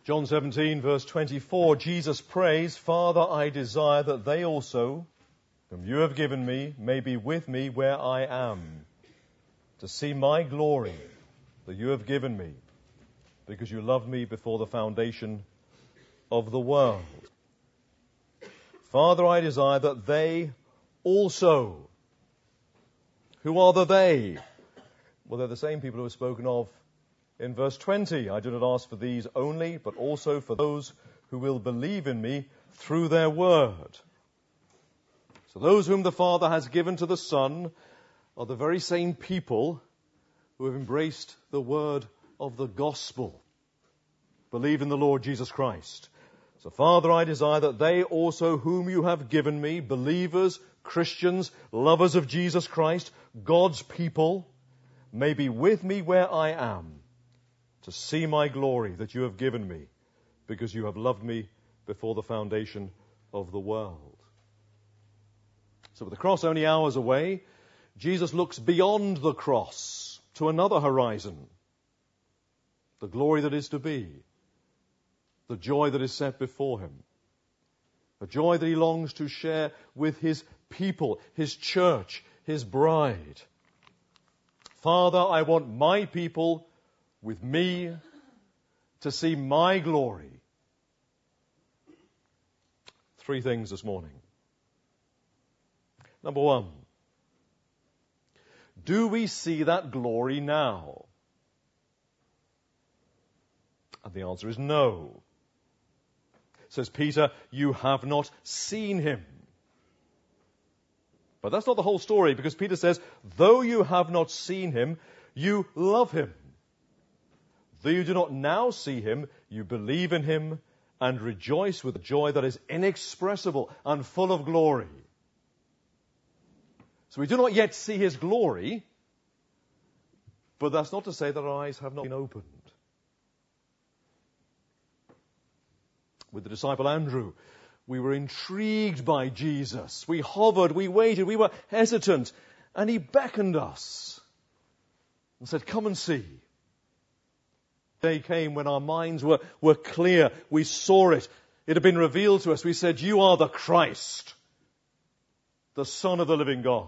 John 17, verse 24, Jesus prays, Father, I desire that they also, whom you have given me, may be with me where I am, to see my glory that you have given me, because you loved me before the foundation of the world. Father, I desire that they also. Who are the they? Well, they're the same people who are spoken of in verse 20. I do not ask for these only, but also for those who will believe in me through their word. So those whom the Father has given to the Son are the very same people who have embraced the word of the gospel. Believe in the Lord Jesus Christ. So, Father, I desire that they also whom you have given me, believers, Christians, lovers of Jesus Christ, God's people, may be with me where I am, to see my glory that you have given me, because you have loved me before the foundation of the world. So with the cross only hours away, Jesus looks beyond the cross to another horizon, the glory that is to be, the joy that is set before him, a joy that he longs to share with his people, his church, his bride. Father, I want my people with me to see my glory. Three things this morning. Number one, do we see that glory now? And the answer is no. Says Peter, you have not seen him. But that's not the whole story, because Peter says, though you have not seen him, you love him. Though you do not now see him, you believe in him and rejoice with a joy that is inexpressible and full of glory. So we do not yet see his glory, but that's not to say that our eyes have not been opened. With the disciple Andrew, we were intrigued by Jesus. We hovered, we waited, we were hesitant, and he beckoned us and said, come and see. The day came when our minds were clear. We saw it. It had been revealed to us. We said, you are the Christ, the Son of the living God.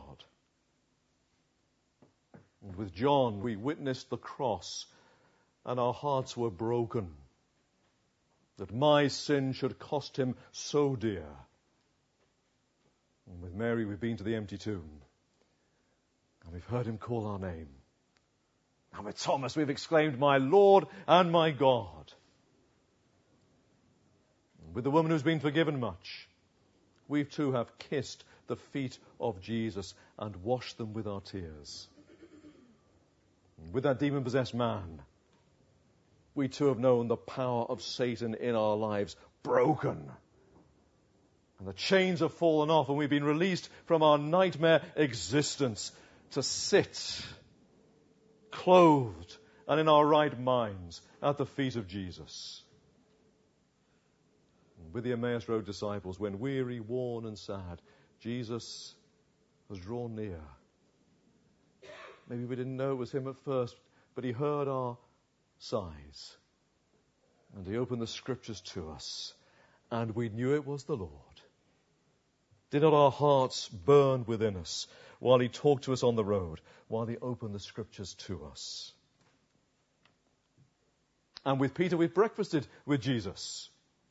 And with John, we witnessed the cross, and our hearts were broken, that my sin should cost him so dear. And with Mary, we've been to the empty tomb, and we've heard him call our name. And with Thomas, we've exclaimed, my Lord and my God. And with the woman who's been forgiven much, we too have kissed the feet of Jesus and washed them with our tears. And with that demon-possessed man, we too have known the power of Satan in our lives broken. And the chains have fallen off, and we've been released from our nightmare existence to sit clothed and in our right minds at the feet of Jesus. And with the Emmaus Road disciples, when weary, worn and sad, Jesus has drawn near. Maybe we didn't know it was him at first, but he heard our sighs, and he opened the scriptures to us, and we knew it was the Lord. Did not our hearts burn within us while he talked to us on the road, while he opened the scriptures to us? And with Peter, we've breakfasted with Jesus,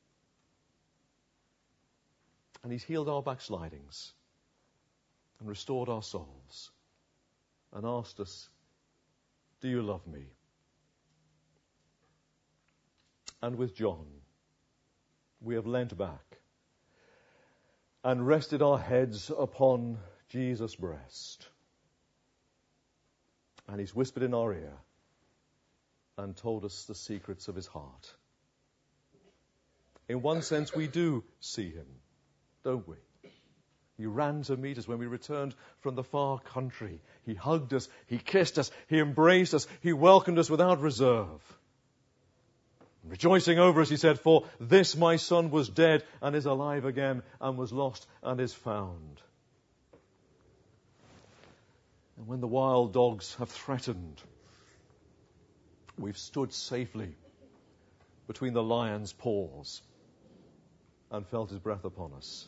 and he's healed our backslidings and restored our souls and asked us, do you love me? And with John, we have leant back and rested our heads upon Jesus' breast. And he's whispered in our ear and told us the secrets of his heart. In one sense, we do see him, don't we? He ran to meet us when we returned from the far country. He hugged us, he kissed us, he embraced us, he welcomed us without reserve. Rejoicing over us, he said, for this my son was dead and is alive again, and was lost and is found. And when the wild dogs have threatened, we've stood safely between the lion's paws and felt his breath upon us.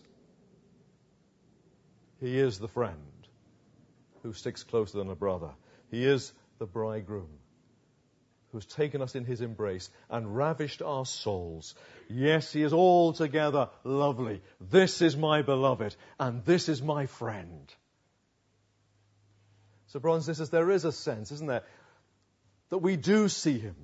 He is the friend who sticks closer than a brother. He is the bridegroom who has taken us in his embrace and ravished our souls. Yes, he is altogether lovely. This is my beloved, and this is my friend. So, brothers and sisters, there is a sense, isn't there, that we do see him.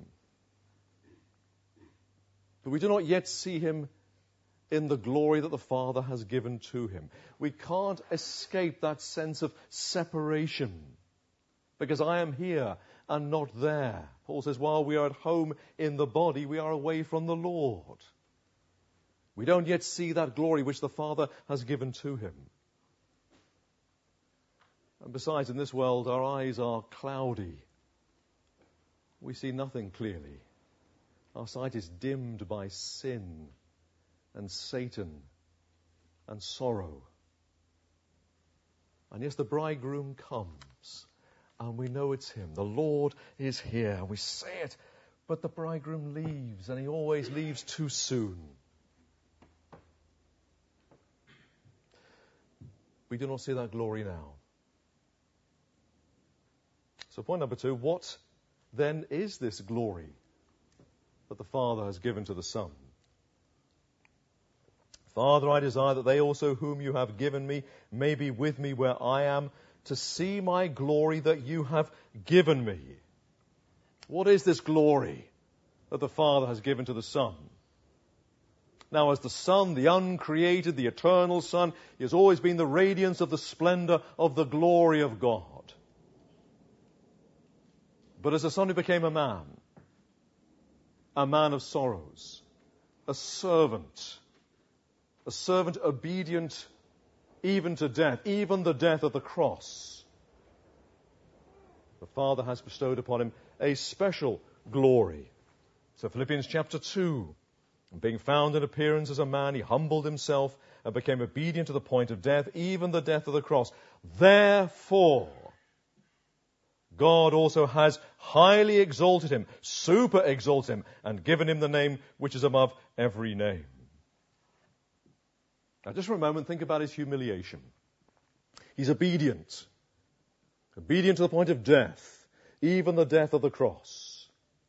But we do not yet see him in the glory that the Father has given to him. We can't escape that sense of separation, because I am here and not there. Paul says, while we are at home in the body, we are away from the Lord. We don't yet see that glory which the Father has given to him. And besides, in this world, our eyes are cloudy. We see nothing clearly. Our sight is dimmed by sin and Satan and sorrow. And yes, the bridegroom comes, and we know it's him. The Lord is here. We say it, but the bridegroom leaves, and he always leaves too soon. We do not see that glory now. So point number 2, what then is this glory that the Father has given to the Son? Father, I desire that they also whom you have given me may be with me where I am, to see my glory that you have given me. What is this glory that the Father has given to the Son? Now, as the Son, the uncreated, the eternal Son, he has always been the radiance of the splendor of the glory of God. But as the Son who became a man of sorrows, a servant obedient even to death, even the death of the cross, the Father has bestowed upon him a special glory. So Philippians chapter 2, being found in appearance as a man, he humbled himself and became obedient to the point of death, even the death of the cross. Therefore, God also has highly exalted him, super exalted him, and given him the name which is above every name. Now, just for a moment, think about his humiliation. He's obedient to the point of death, even the death of the cross.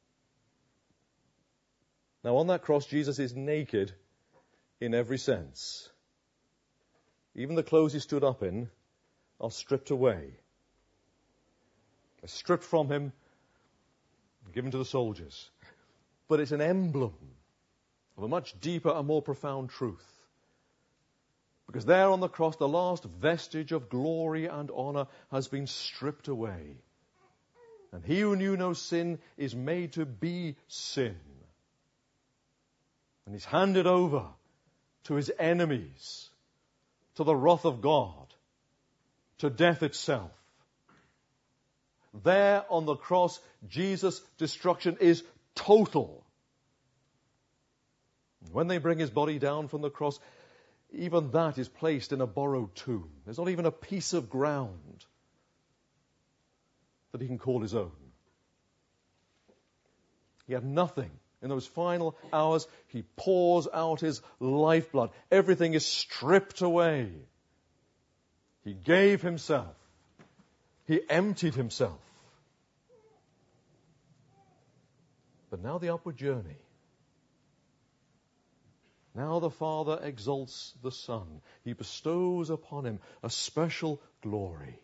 Now, on that cross, Jesus is naked in every sense. Even the clothes he stood up in are stripped away. They're stripped from him and given to the soldiers. But it's an emblem of a much deeper and more profound truth. Because there on the cross, the last vestige of glory and honor has been stripped away. And he who knew no sin is made to be sin. And he's handed over to his enemies, to the wrath of God, to death itself. There on the cross, Jesus' destruction is total. When they bring his body down from the cross, even that is placed in a borrowed tomb. There's not even a piece of ground that he can call his own. He had nothing. In those final hours, he pours out his lifeblood. Everything is stripped away. He gave himself. He emptied himself. But now the upward journey. Now the Father exalts the Son. He bestows upon him a special glory.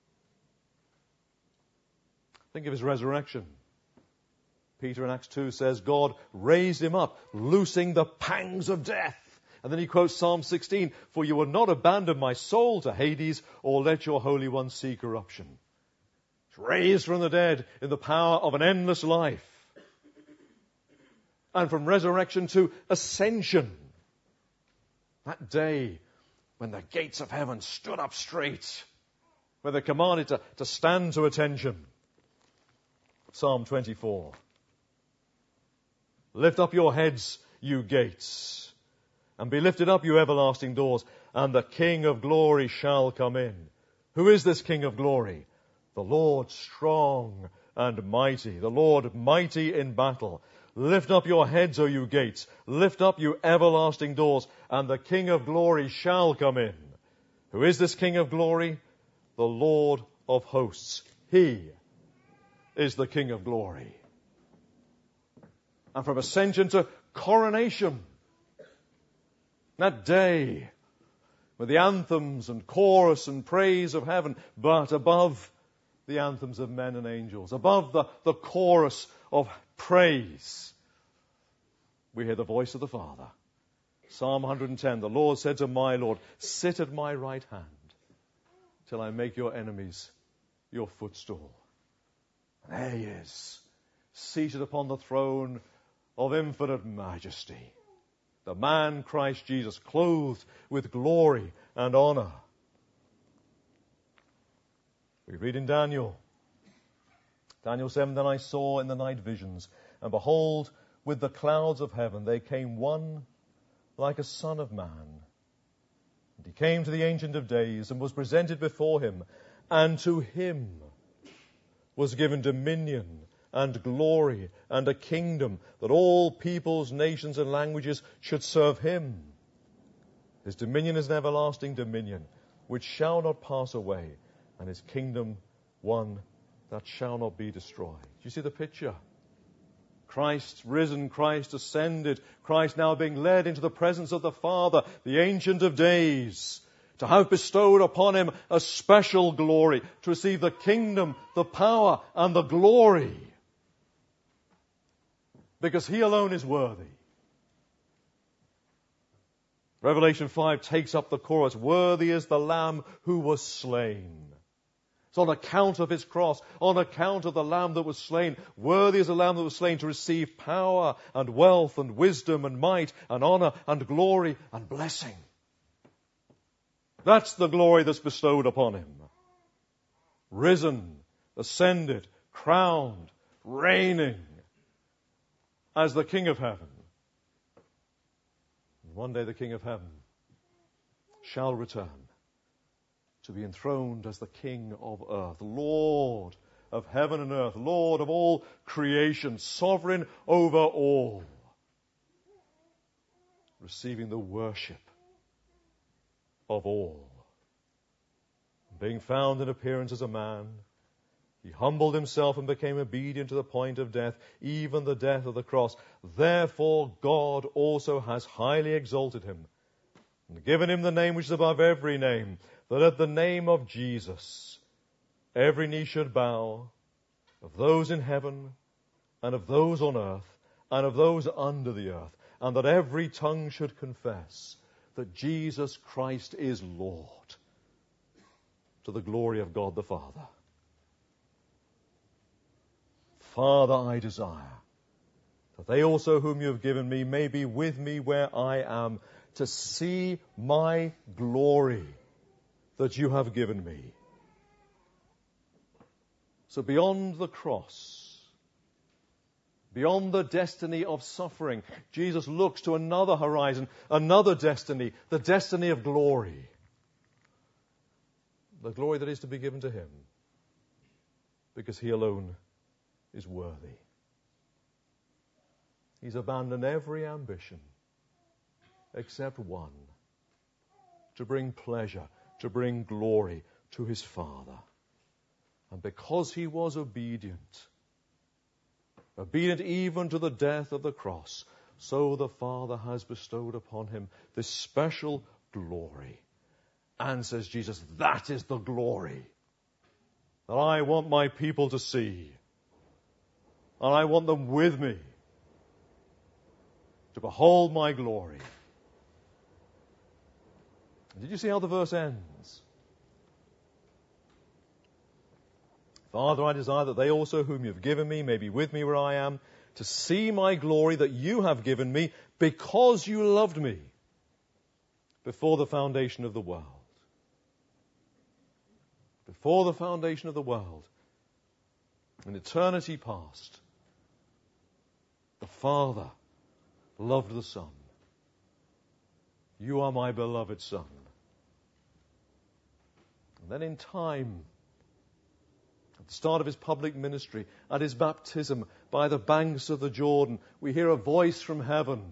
Think of his resurrection. Peter in Acts 2 says, God raised him up, loosing the pangs of death. And then he quotes Psalm 16, for you will not abandon my soul to Hades, or let your Holy One see corruption. He's raised from the dead in the power of an endless life. And from resurrection to ascension. That day when the gates of heaven stood up straight, where they're commanded to stand to attention. Psalm 24. Lift up your heads, you gates, and be lifted up, you everlasting doors, and the King of glory shall come in. Who is this King of glory? The Lord strong and mighty, the Lord mighty in battle. Lift up your heads, O you gates. Lift up, you everlasting doors, and the King of glory shall come in. Who is this King of glory? The Lord of hosts. He is the King of glory. And from ascension to coronation, that day, with the anthems and chorus and praise of heaven, but above the anthems of men and angels, above the chorus of praise, we hear the voice of the Father. Psalm 110, the Lord said to my Lord, sit at my right hand till I make your enemies your footstool. And there he is, seated upon the throne of infinite majesty. The man Christ Jesus, clothed with glory and honor. We read in Daniel 7, then I saw in the night visions, and behold, with the clouds of heaven there came one like a son of man. And he came to the Ancient of Days and was presented before him, and to him was given dominion and glory and a kingdom, that all peoples, nations, and languages should serve him. His dominion is an everlasting dominion, which shall not pass away, and his kingdom one that shall not be destroyed. Do you see the picture? Christ risen, Christ ascended, Christ now being led into the presence of the Father, the Ancient of Days, to have bestowed upon him a special glory, to receive the kingdom, the power, and the glory. Because he alone is worthy. Revelation 5 takes up the chorus, worthy is the Lamb who was slain. It's on account of his cross, on account of the Lamb that was slain. Worthy is the Lamb that was slain to receive power and wealth and wisdom and might and honor and glory and blessing. That's the glory that's bestowed upon him. Risen, ascended, crowned, reigning as the King of heaven. And one day the King of heaven shall return to be enthroned as the King of earth, Lord of heaven and earth, Lord of all creation, sovereign over all, receiving the worship of all. Being found in appearance as a man, he humbled himself and became obedient to the point of death, even the death of the cross. Therefore God also has highly exalted him and given him the name which is above every name, that at the name of Jesus every knee should bow, of those in heaven and of those on earth and of those under the earth, and that every tongue should confess that Jesus Christ is Lord, to the glory of God the Father. Father, I desire that they also whom you have given me may be with me where I am, to see my glory that you have given me. So beyond the cross, beyond the destiny of suffering, Jesus looks to another horizon, another destiny, the destiny of glory. The glory that is to be given to him, because he alone is worthy. He's abandoned every ambition except one, to bring pleasure, to bring glory to his Father. And because he was obedient even to the death of the cross, so the Father has bestowed upon him this special glory. And, says Jesus, that is the glory that I want my people to see. And I want them with me to behold my glory. Did you see how the verse ends? Father, I desire that they also whom you have given me may be with me where I am, to see my glory that you have given me, because you loved me before the foundation of the world. Before the foundation of the world, in eternity past, the Father loved the Son. You are my beloved Son. And then in time, at the start of his public ministry, at his baptism, by the banks of the Jordan, we hear a voice from heaven.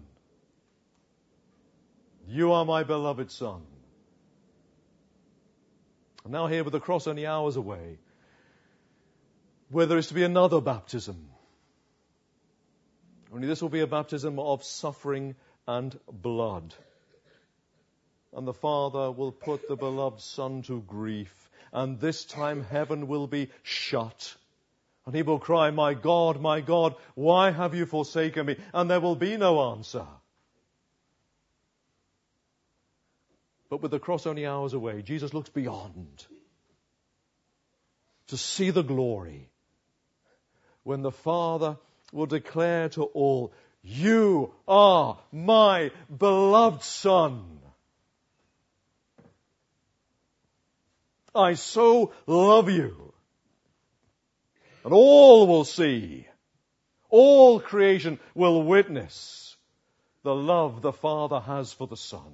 You are my beloved Son. And now here with the cross only hours away, where there is to be another baptism. Only this will be a baptism of suffering and blood. And the Father will put the beloved Son to grief. And this time heaven will be shut. And he will cry, my God, why have you forsaken me? And there will be no answer. But with the cross only hours away, Jesus looks beyond to see the glory when the Father will declare to all, you are my beloved Son. I so love you. And all will see, all creation will witness the love the Father has for the Son.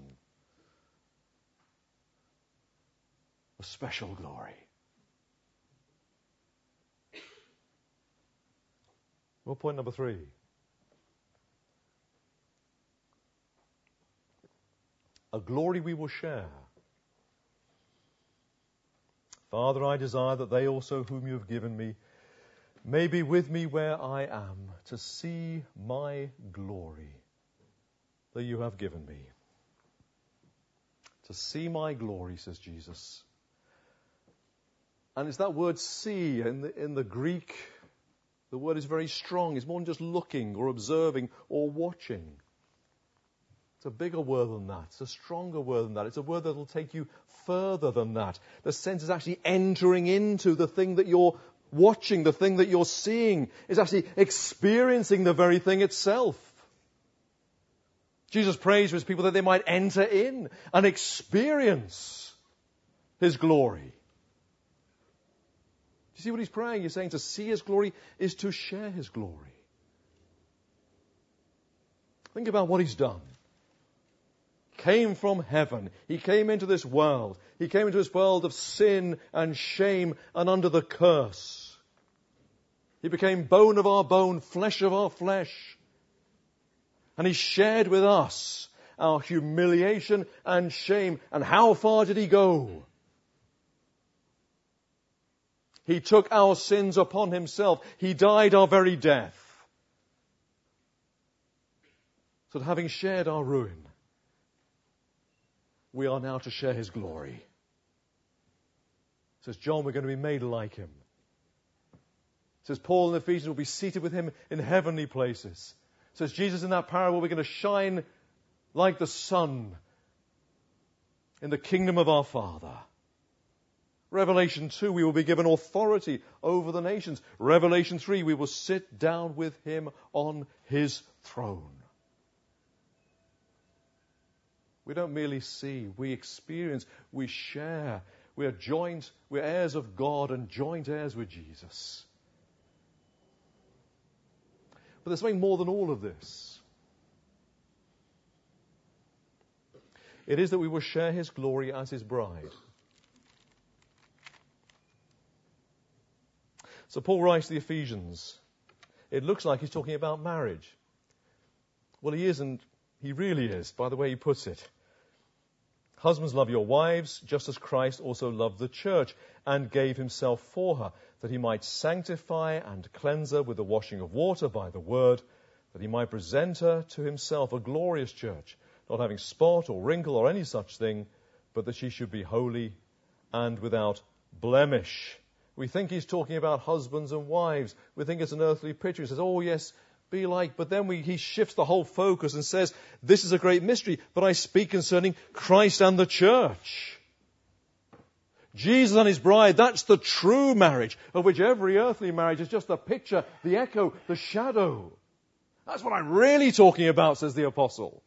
A special glory. Well, point number 3. A glory we will share. Father, I desire that they also whom you have given me may be with me where I am, to see my glory that you have given me. To see my glory, says Jesus. And it's that word see in the Greek. The word is very strong. It's more than just looking or observing or watching. It's a bigger word than that. It's a stronger word than that. It's a word that will take you further than that. The sense is actually entering into the thing that you're watching, the thing that you're seeing. Is actually experiencing the very thing itself. Jesus prays for his people that they might enter in and experience his glory. You see what he's praying? He's saying to see his glory is to share his glory. Think about what he's done. Came from heaven. He came into this world. He came into this world of sin and shame and under the curse. He became bone of our bone, flesh of our flesh. And he shared with us our humiliation and shame. And how far did he go? He took our sins upon himself. He died our very death. So that having shared our ruin, we are now to share his glory. Says John, we're going to be made like him. Says Paul in Ephesians, we'll be seated with him in heavenly places. Says Jesus in that parable, we're going to shine like the sun in the kingdom of our Father. Revelation 2, we will be given authority over the nations. Revelation 3, we will sit down with him on his throne. We don't merely see, we experience, we share. We're heirs of God and joint heirs with Jesus. But there's something more than all of this. It is that we will share his glory as his bride. So Paul writes to the Ephesians. It looks like he's talking about marriage. Well, he isn't. He really is, by the way he puts it. Husbands, love your wives, just as Christ also loved the church and gave himself for her, that he might sanctify and cleanse her with the washing of water by the word, that he might present her to himself a glorious church, not having spot or wrinkle or any such thing, but that she should be holy and without blemish. We think he's talking about husbands and wives. We think it's an earthly picture. He says, oh yes, be like. But then he shifts the whole focus and says, this is a great mystery, but I speak concerning Christ and the church. Jesus and his bride, that's the true marriage, of which every earthly marriage is just a picture, the echo, the shadow. That's what I'm really talking about, says the apostle.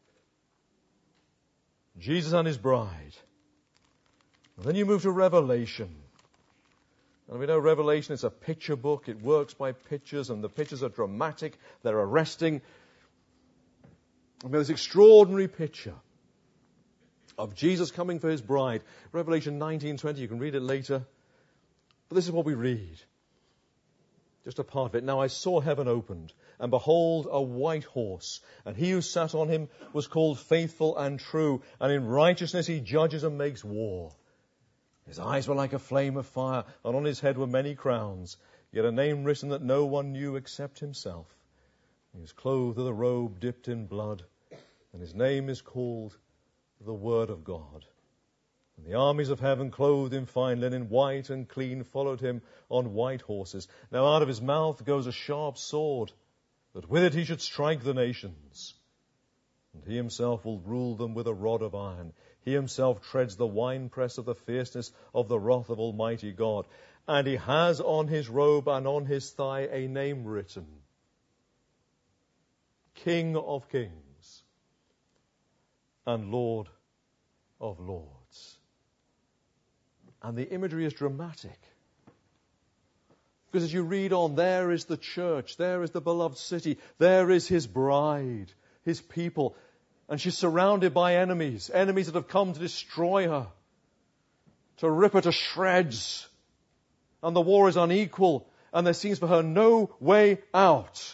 Jesus and his bride. And then you move to Revelation. And we know Revelation is a picture book. It works by pictures, and the pictures are dramatic. They're arresting. And there's this extraordinary picture of Jesus coming for his bride. Revelation 19:20, you can read it later. But this is what we read. Just a part of it. Now I saw heaven opened, and behold, a white horse, and he who sat on him was called Faithful and True, and in righteousness he judges and makes war. His eyes were like a flame of fire, and on his head were many crowns, yet a name written that no one knew except himself. He was clothed with a robe dipped in blood, and his name is called the Word of God. And the armies of heaven, clothed in fine linen, white and clean, followed him on white horses. Now out of his mouth goes a sharp sword, that with it he should strike the nations. And he himself will rule them with a rod of iron. He himself treads the winepress of the fierceness of the wrath of Almighty God. And he has on his robe and on his thigh a name written, King of Kings and Lord of Lords. And the imagery is dramatic. Because as you read on, there is the church, there is the beloved city, there is his bride, his people. And she's surrounded by enemies, enemies that have come to destroy her, to rip her to shreds. And the war is unequal, and there seems for her no way out.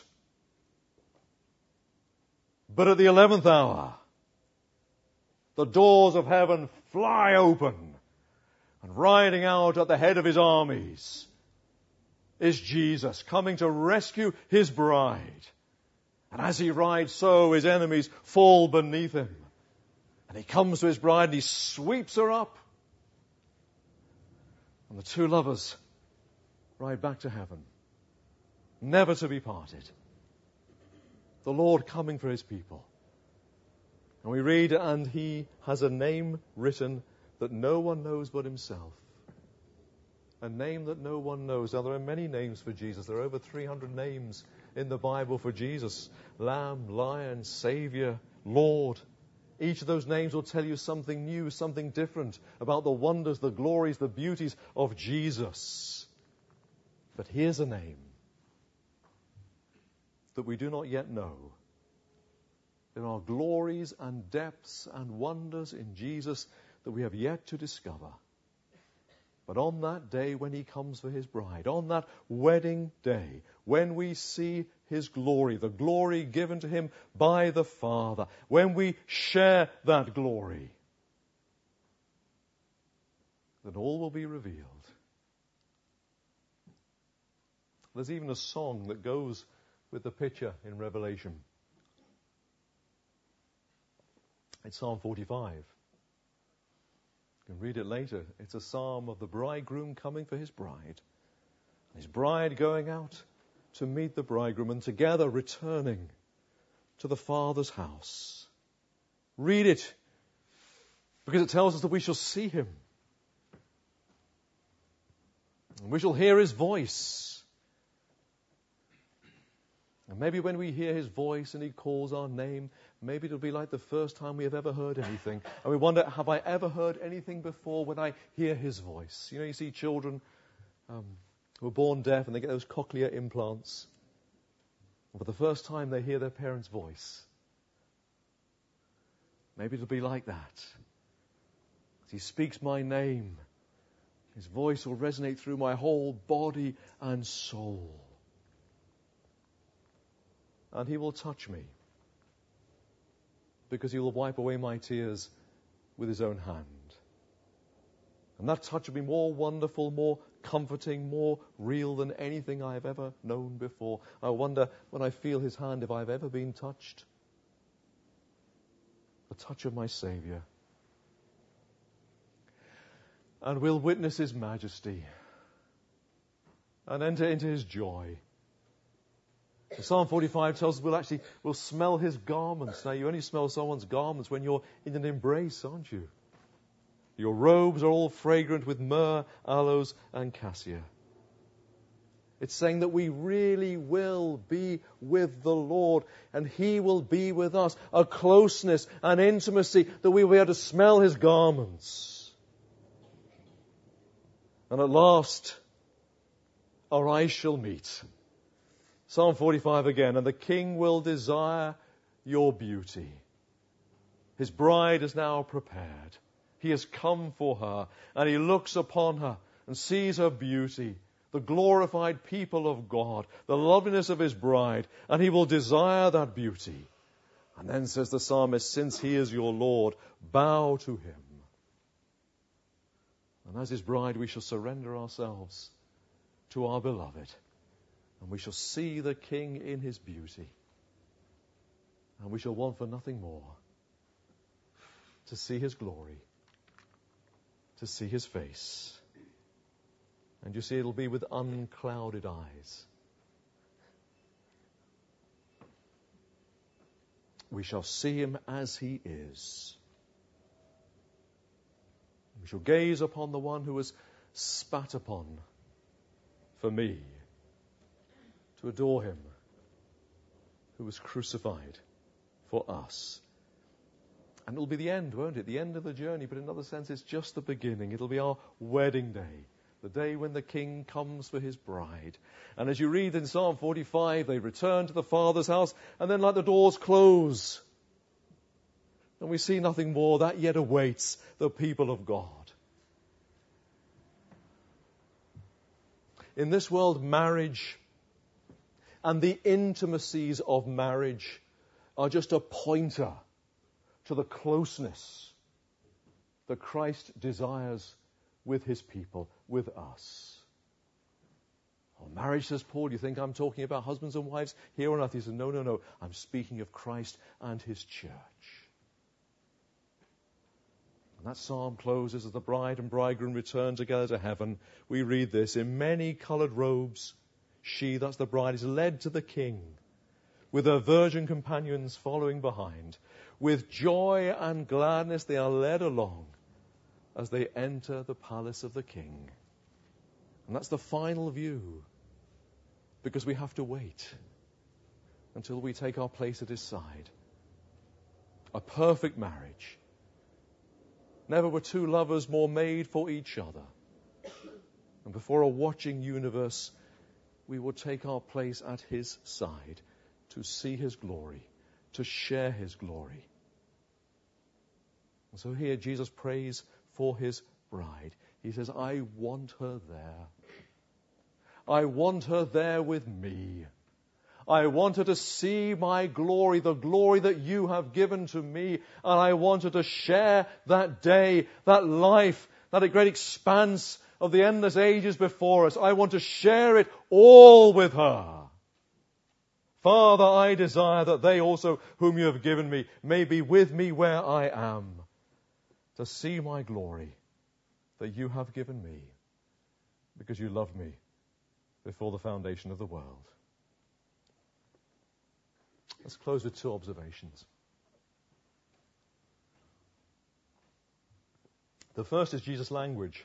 But at the 11th hour, the doors of heaven fly open, and riding out at the head of his armies is Jesus, coming to rescue his bride. And as he rides, so his enemies fall beneath him. And he comes to his bride and he sweeps her up. And the two lovers ride back to heaven, never to be parted. The Lord coming for his people. And we read, and he has a name written that no one knows but himself. A name that no one knows. Now, there are many names for Jesus. There are over 300 names in the Bible for Jesus. Lamb, Lion, Savior, Lord. Each of those names will tell you something new, something different about the wonders, the glories, the beauties of Jesus. But here's a name that we do not yet know. There are glories and depths and wonders in Jesus that we have yet to discover. But on that day when he comes for his bride, on that wedding day, when we see his glory, the glory given to him by the Father, when we share that glory, then all will be revealed. There's even a song that goes with the picture in Revelation. It's Psalm 45. You can read it later. It's a psalm of the bridegroom coming for his bride. His bride going out to meet the bridegroom and together returning to the Father's house. Read it because it tells us that we shall see him. And we shall hear his voice. And maybe when we hear his voice and he calls our name, maybe it'll be like the first time we have ever heard anything. And we wonder, have I ever heard anything before when I hear his voice? You know, you see children who are born deaf and they get those cochlear implants. And for the first time they hear their parents' voice. Maybe it'll be like that. As he speaks my name, his voice will resonate through my whole body and soul. And he will touch me, because he will wipe away my tears with his own hand. And that touch will be more wonderful, more comforting, more real than anything I have ever known before. I wonder, when I feel his hand, if I've ever been touched. The touch of my Saviour. And we'll witness his majesty and enter into his joy. Psalm 45 tells us we'll smell his garments. Now, you only smell someone's garments when you're in an embrace, aren't you? Your robes are all fragrant with myrrh, aloes, and cassia. It's saying that we really will be with the Lord, and he will be with us. A closeness, an intimacy, that we will be able to smell his garments. And at last, our eyes shall meet. Psalm 45 again, and the king will desire your beauty. His bride is now prepared. He has come for her, and he looks upon her and sees her beauty, the glorified people of God, the loveliness of his bride, and he will desire that beauty. And then says the psalmist, since he is your Lord, bow to him. And as his bride, we shall surrender ourselves to our beloved. And we shall see the King in his beauty. And we shall want for nothing more. To see his glory. To see his face. And you see, it'll be with unclouded eyes. We shall see him as he is. We shall gaze upon the one who was spat upon for me, to adore him, who was crucified for us. And it'll be the end, won't it? The end of the journey, but in another sense it's just the beginning. It'll be our wedding day, the day when the King comes for his bride. And as you read in Psalm 45, they return to the Father's house, and then like the doors close, and we see nothing more. That yet awaits the people of God. In this world, marriage and the intimacies of marriage are just a pointer to the closeness that Christ desires with his people, with us. Oh, marriage, says Paul, you think I'm talking about husbands and wives here on earth? He says, no. I'm speaking of Christ and his church. And that psalm closes as the bride and bridegroom return together to heaven. We read this, in many coloured robes, she, that's the bride, is led to the King, with her virgin companions following behind. With joy and gladness they are led along as they enter the palace of the King. And that's the final view, because we have to wait until we take our place at his side. A perfect marriage. Never were two lovers more made for each other. And before a watching universe, we will take our place at his side to see his glory, to share his glory. And so here Jesus prays for his bride. He says, I want her there. I want her there with me. I want her to see my glory, the glory that you have given to me. And I want her to share that day, that life, that great expanse of the endless ages before us. I want to share it all with her. Father, I desire that they also, whom you have given me, may be with me where I am, to see my glory that you have given me, because you loved me before the foundation of the world. Let's close with two observations. The first is Jesus' language.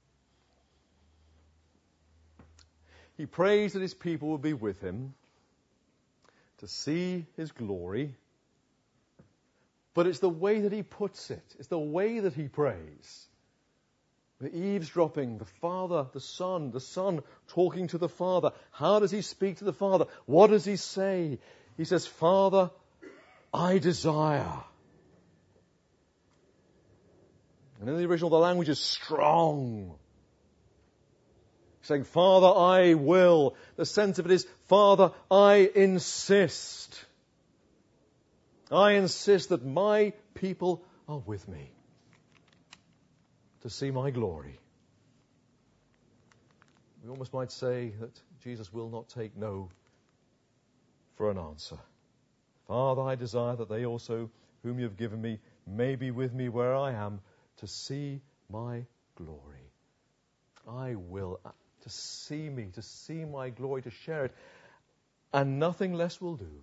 He prays that his people will be with him to see his glory. But it's the way that he puts it. It's the way that he prays. The eavesdropping, the Father, the Son talking to the Father. How does he speak to the Father? What does he say? He says, Father, I desire. And in the original, the language is strong. Saying, Father, I will. The sense of it is, Father, I insist. I insist that my people are with me to see my glory. We almost might say that Jesus will not take no for an answer. Father, I desire that they also, whom you have given me, may be with me where I am to see my glory. I will, to see me, to see my glory, to share it, and nothing less will do.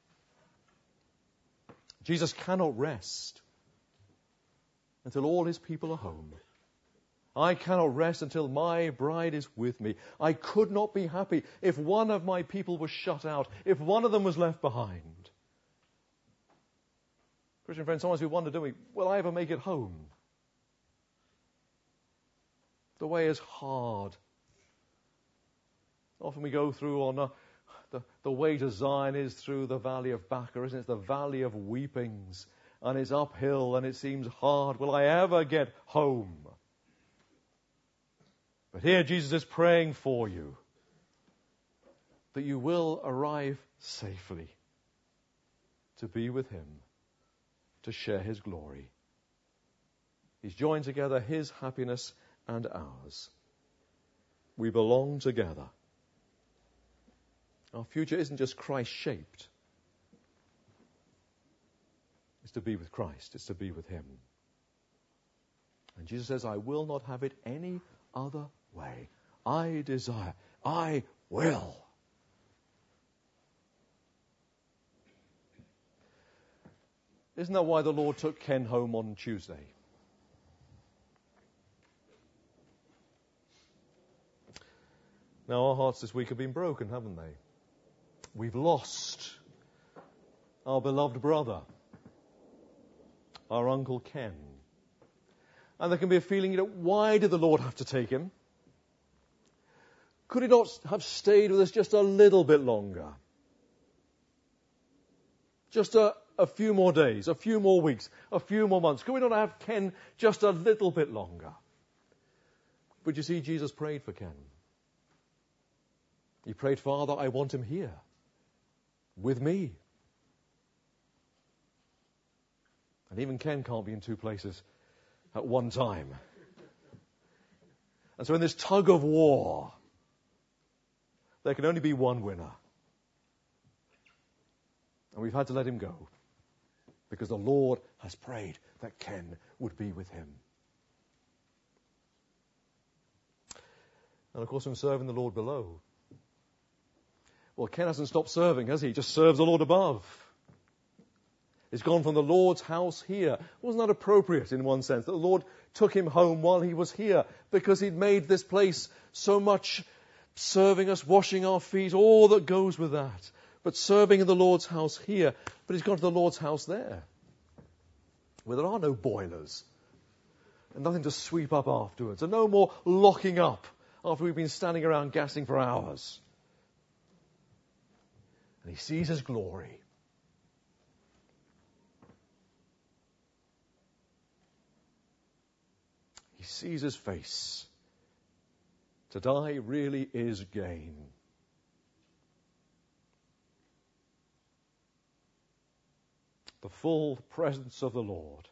Jesus cannot rest until all his people are home. I cannot rest until my bride is with me. I could not be happy if one of my people was shut out, if one of them was left behind. Christian friends, sometimes we wonder, don't we, will I ever make it home? The way is hard. Often we go through on the way to Zion is through the valley of Baca, isn't it? It's the valley of weepings, and it's uphill, and it seems hard. Will I ever get home? But here Jesus is praying for you, that you will arrive safely to be with him, to share his glory. He's joined together his happiness and ours. We belong together. Our future isn't just Christ-shaped. It's to be with Christ. It's to be with him. And Jesus says, I will not have it any other way. I desire. I will. Isn't that why the Lord took Ken home on Tuesday? Now, our hearts this week have been broken, haven't they? We've lost our beloved brother, our Uncle Ken. And there can be a feeling, why did the Lord have to take him? Could he not have stayed with us just a little bit longer? Just a few more days, a few more weeks, a few more months. Could we not have Ken just a little bit longer? But you see, Jesus prayed for Ken. He prayed, Father, I want him here, with me. And even Ken can't be in two places at one time. And so in this tug of war, there can only be one winner. And we've had to let him go, because the Lord has prayed that Ken would be with him. And of course, from serving the Lord below, well, Ken hasn't stopped serving, has he? He just serves the Lord above. He's gone from the Lord's house here. Wasn't that appropriate in one sense, that the Lord took him home while he was here, because he'd made this place so much, serving us, washing our feet, all that goes with that. But serving in the Lord's house here. But he's gone to the Lord's house there, where there are no boilers and nothing to sweep up afterwards, and no more locking up after we've been standing around gassing for hours. And he sees his glory. He sees his face. To die really is gain. The full presence of the Lord.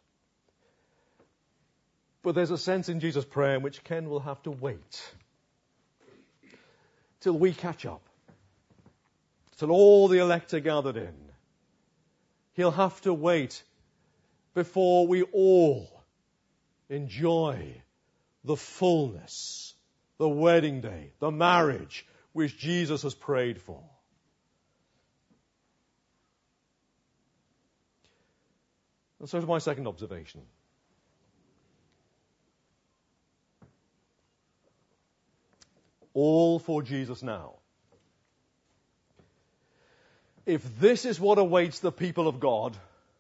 But there's a sense in Jesus' prayer in which Ken will have to wait till we catch up, till all the elect are gathered in. He'll have to wait before we all enjoy the fullness, the wedding day, the marriage which Jesus has prayed for. And so to my second observation. All for Jesus now. If this is what awaits the people of God,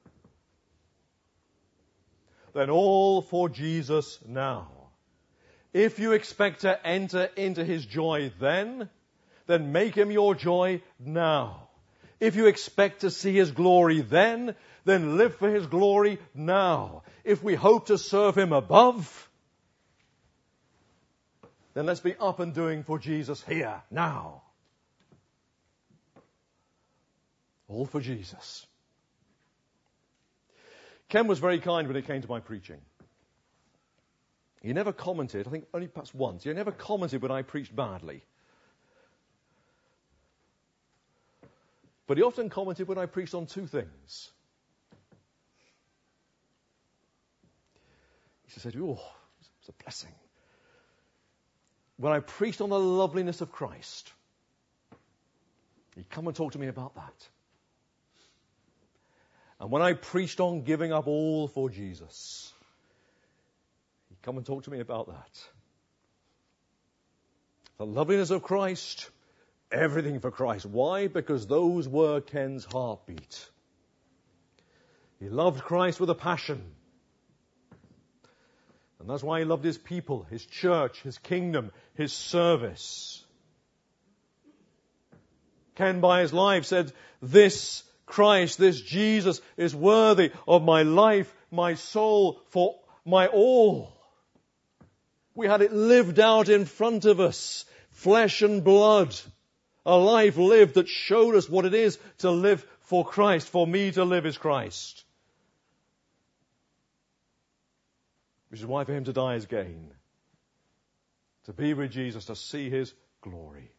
then all for Jesus now. If you expect to enter into his joy then make him your joy now. If you expect to see his glory then live for his glory now. If we hope to serve him above, then let's be up and doing for Jesus here, now. All for Jesus. Ken was very kind when it came to my preaching. He never commented, I think only perhaps once, he never commented when I preached badly. But he often commented when I preached on two things. He said, oh, it's a blessing. When I preached on the loveliness of Christ, he'd come and talk to me about that. And when I preached on giving up all for Jesus, he'd come and talk to me about that. The loveliness of Christ, everything for Christ. Why? Because those were Ken's heartbeat. He loved Christ with a passion. And that's why he loved his people, his church, his kingdom, his service. Ken, by his life, said, this Christ, this Jesus is worthy of my life, my soul, for my all. We had it lived out in front of us, flesh and blood. A life lived that showed us what it is to live for Christ. For me to live is Christ. Which is why for him to die is gain. To be with Jesus, to see his glory.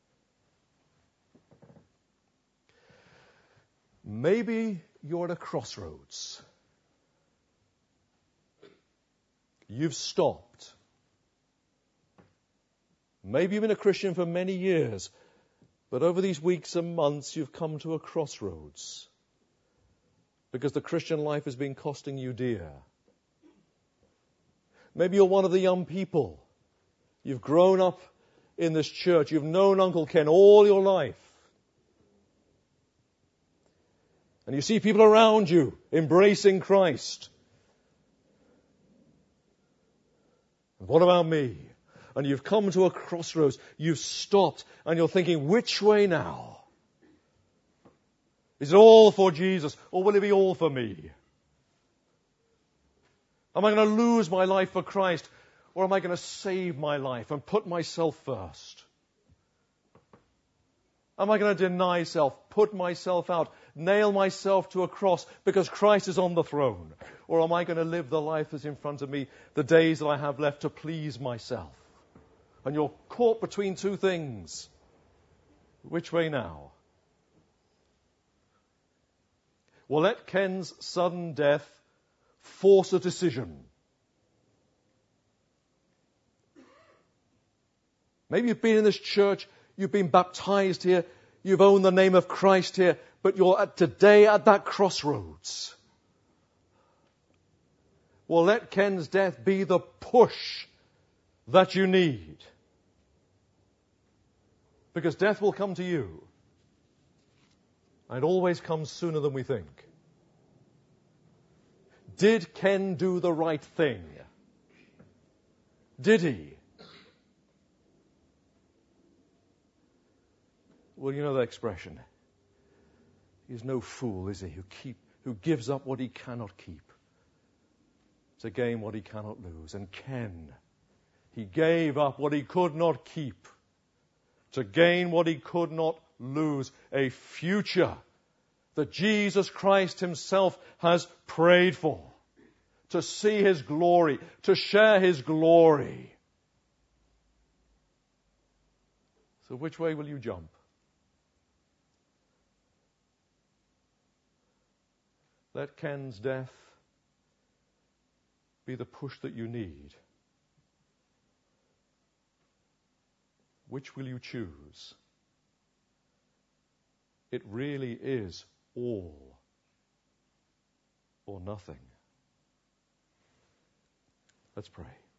Maybe you're at a crossroads. You've stopped. Maybe you've been a Christian for many years, but over these weeks and months you've come to a crossroads because the Christian life has been costing you dear. Maybe you're one of the young people. You've grown up in this church. You've known Uncle Ken all your life. And you see people around you embracing Christ. And what about me? And you've come to a crossroads. You've stopped and you're thinking, which way now? Is it all for Jesus or will it be all for me? Am I going to lose my life for Christ or am I going to save my life and put myself first? Am I going to deny self, put myself out, nail myself to a cross because Christ is on the throne? Or am I going to live the life that's in front of me, the days that I have left to please myself? And you're caught between two things. Which way now? Well, let Ken's sudden death force a decision. Maybe you've been in this church, you've been baptized here, you've owned the name of Christ here, but you're today at that crossroads. Well, let Ken's death be the push that you need. Because death will come to you. And it always comes sooner than we think. Did Ken do the right thing? Did he? Well, you know that expression. He's no fool, is he, who gives up what he cannot keep to gain what he cannot lose. And Ken, he gave up what he could not keep to gain what he could not lose, a future that Jesus Christ himself has prayed for, to see his glory, to share his glory. So which way will you jump? Let Ken's death be the push that you need. Which will you choose? It really is all or nothing. Let's pray.